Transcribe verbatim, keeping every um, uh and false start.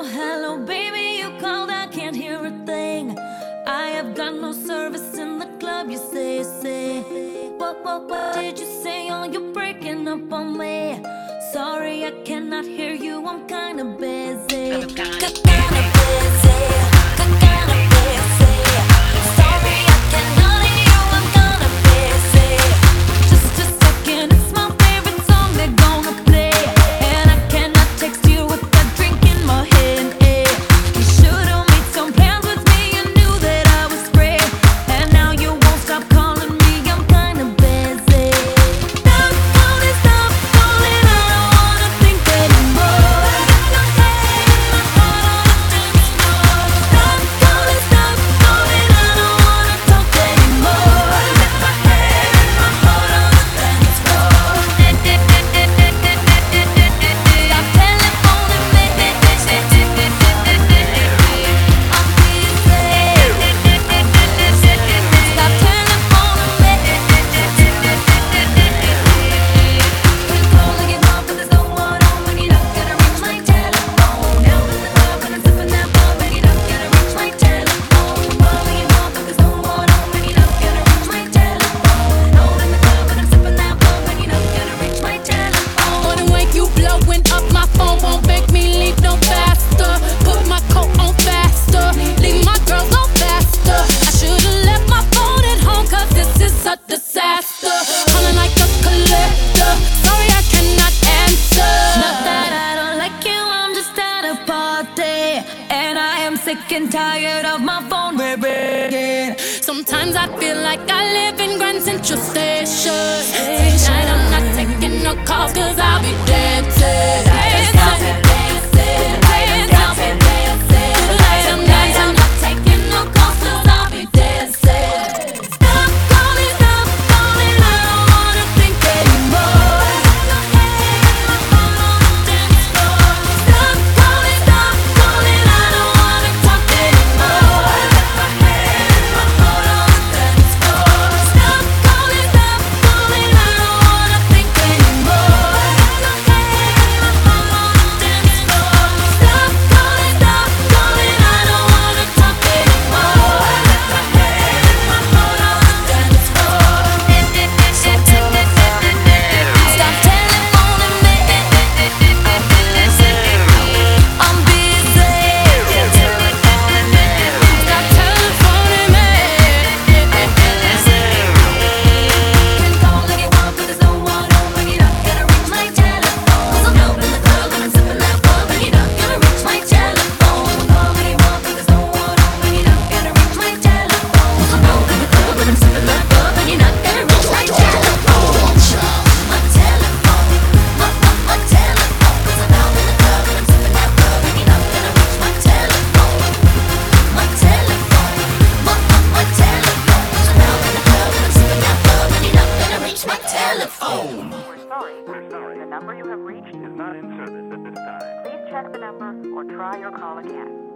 Hello, hello, baby, you called, I can't hear a thing. I have got no service in the club, you say, say. What, what, what did you say? Oh, you're breaking up on me. Sorry, I cannot hear you, I'm kinda busy. I'm kinda busy. Kinda busy. Sorry, I cannot hear you, I'm kinda busy. Just a second, it's my favorite song they're gonna play, and I cannot text you with a drink in my hand. Eh. You should've made some plans with me, you knew that I was free, and now you won't stop calling me, I'm kinda busy. Stop calling, stop calling, I don't wanna think anymore. Stop calling, stop calling, I don't wanna talk anymore. Let my head and my heart on the dance floor. Stop telephoning me. I'm busy. Stop telephoning me. Been calling you up, but there's no one home, and you're not gonna reach my telephone. Now in the club when I'm sipping that bub, and you're not gonna reach my telephone. Calling you up, but there's no one home, and you're not gonna reach my telephone. Now in the club when I'm sipping that bub, and you're not gonna reach my telephone. Morning wake, you blowing up my phone, won't make me leave no faster. Put my coat on faster, leave my girls no faster. I should've left my phone at home, cause this is a disaster. Calling like a collector, sorry I cannot answer. Not that I don't like you, I'm just at a party, and I am sick and tired of my phone ringing. Sometimes I feel like I live in Grand Central Station. Tonight I'm not taking no calls, cause I'll be dancing. Dancing, dancing, dancing, dancing. Tonight I'm not taking no calls, cause I'll be dancing. Stop calling, stop calling, I don't wanna think anymore. Let my head and my heart on the dance floor. Stop calling, stop calling, I don't wanna talk anymore. Let my head and my heart on the dance floor. Stop calling, stop calling, I don't wanna think anymore. Let my head and my heart on the dance floor. Stop calling, stop calling, I don't wanna talk anymore. Let my head and my heart on the dance floor. Stop telephoning me. I'm busy. Stop telephoning me. Been calling you up, but there's no one home, and you're not gonna reach my telephone. 'Cause I'm out in the club and I'm sipping that bub, and you're not gonna reach my telephone. Calling you up, but there's no one home, and you're not gonna reach my telephone. 'Cause I'm out in the club and I'm sipping that bub, and you're not gonna reach my telephone. My telephone, my my my telephone. 'Cause I'm out in the club and I'm sipping that bub, and you're not gonna reach my telephone. My telephone, my my my telephone. 'Cause I'm out in the club and I'm sipping that bub, and you're not gonna reach my telephone. We're sorry, we're sorry. The number you have reached is not in service at this time. Please check the number or try your call again.